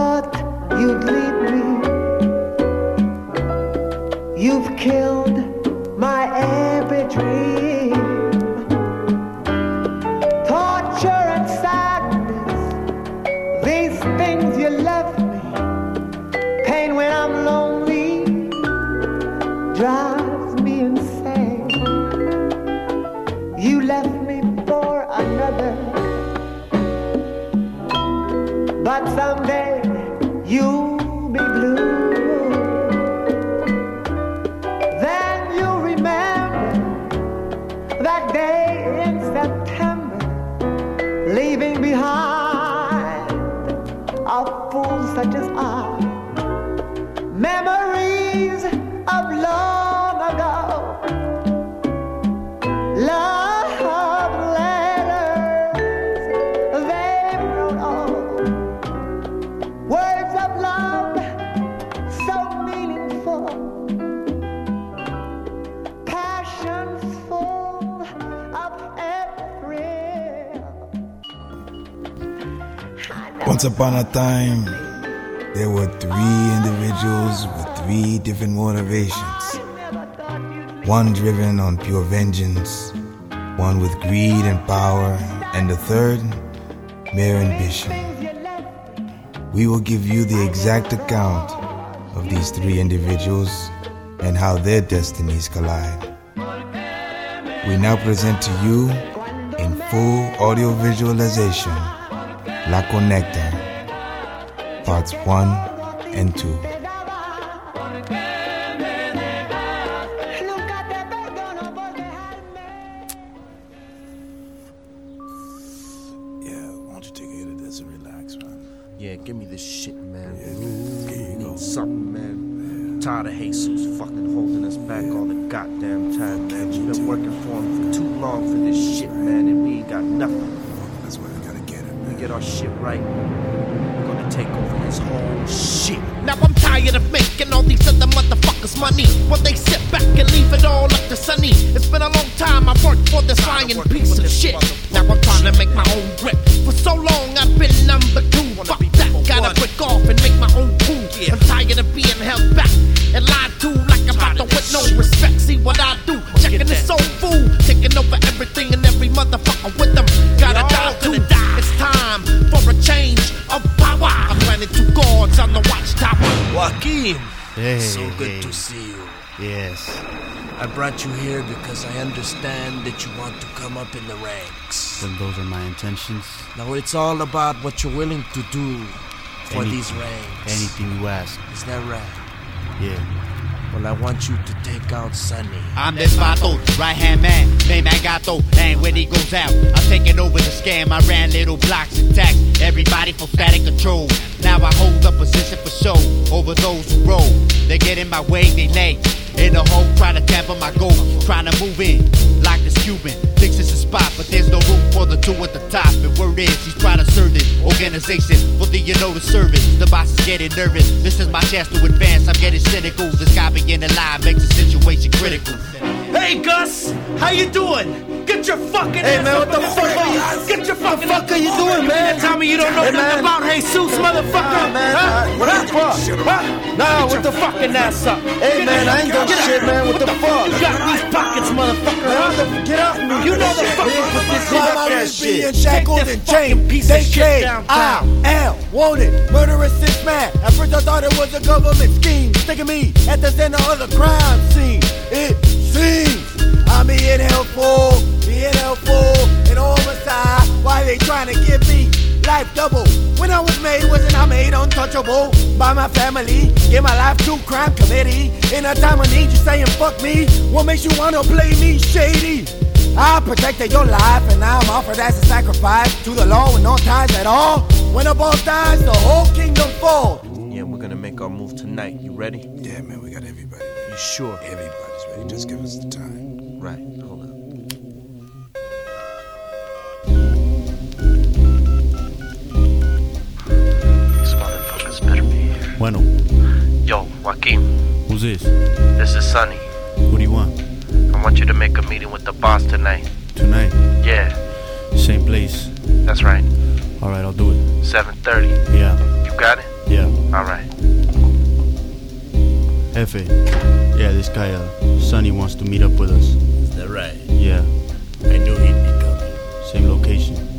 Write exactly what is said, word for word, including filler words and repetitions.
thought you'd leave me. You've killed my every dream. Torture and sadness, these things you left me. Pain when I'm lonely drives me insane. You left me for another, but someday you'll be blue. Then you'll remember that day in September, leaving behind a fool such as I. Memories of long ago, love letters they wrote on, words of love so meaningful, passions full of every. Once upon a time, there were three individuals with three different motivations. One driven on pure vengeance, one with greed and power, and the third, mere ambition. We will give you the exact account of these three individuals and how their destinies collide. We now present to you, in full audio visualization, La Conecta, parts one and two. Yeah, why don't you take a hit of this and relax, man? Yeah, give me this shit, man. Yeah, here you go. Something, man. I'm tired of Jesus fucking holding us back all the goddamn time, man. We've been working for him for too long for this shit, man, and we ain't got nothing. That's why we gotta get it, man. We get our shit right, we're gonna take over his whole shit. Now I'm tired of making all these other motherfuckers money while they sit back and leave it all up to Sunny. It's been a long time I've worked for this lying piece of shit. Now I'm trying to make my own grip. For so long I've been number two. Fuck that, gotta break off and make my own cool. I'm tired of being held back and lied to like I'm out there with no respect. See what I do, checking this soul food, taking over everything and every motherfucker with them. Gotta die to die. It's time for a change of power. I'm planning two guards on the watchtower. Joaquin, Hey, so good hey. to see you. Yes. I brought you here because I understand that you want to come up in the ranks. Then those are my intentions. Now it's all about what you're willing to do for Anything. these ranks. Anything you ask. Is that right? Yeah. Well, I want you to take out Sunny. I'm this vato, right hand man, name Agato, and when he goes out, I'm taking over the scam. I ran little blocks and tax everybody for static control. Now I hold the position for show over those who roll. They get in my way, they lay in the hole, trying to tamper my goal, trying to move in like this Cuban. Thinks it's a spot, but there's no room for the two at the top. And word is, he's trying to serve this organization for the you know the service. The boss is getting nervous. This is my chance to advance. I'm getting cynical. This guy being alive makes the situation critical. Hey Gus, how you doing? Get your fucking Hey, ass man, up what the in this fuck ring. are you- Get your fucking fuck are you doing, man? Tell me you don't know Hey, nothing man. about Jesus, motherfucker. Nah, man, huh? uh, what Huh? the fuck? Huh? Nah, with the fucking ass up. Hey, man, I ain't done Get shit, out. man. What the fuck? You got these pockets, motherfucker. Man, huh? what the- get off me. You know the fucking put this shit up there. Being shackled Take this and fucking chained. piece They of shit say down. I am wanted, murderous six man. At first I thought it was a government scheme, sticking me at the center of the crime scene. It seems I'm being helpful, being helpful, and homicide. Why they trying to give me life double? When I was made, wasn't I made untouchable by my family? Give my life to crime committee. In a time of need, you saying fuck me. What makes you wanna play me shady? I protected your life and now I'm offered as a sacrifice to the law with no ties at all. When the boss dies, the whole kingdom falls. Yeah, we're gonna make our move tonight. You ready? Yeah, man, we got everybody. You sure? Everybody's ready. Just give us the time. Right, hold up. These motherfuckers better be here. Bueno, Yo, Joaquin, who's this? this is Sunny. What do you want? I want you to make a meeting with the boss tonight. Tonight? Yeah, Same place. that's right. Alright, I'll do it. seven thirty. Yeah. You got it? Yeah. Alright. Jefe. Yeah, this guy, uh, Sonny wants to meet up with us. Is that right? Yeah. I knew he'd be coming. Same location.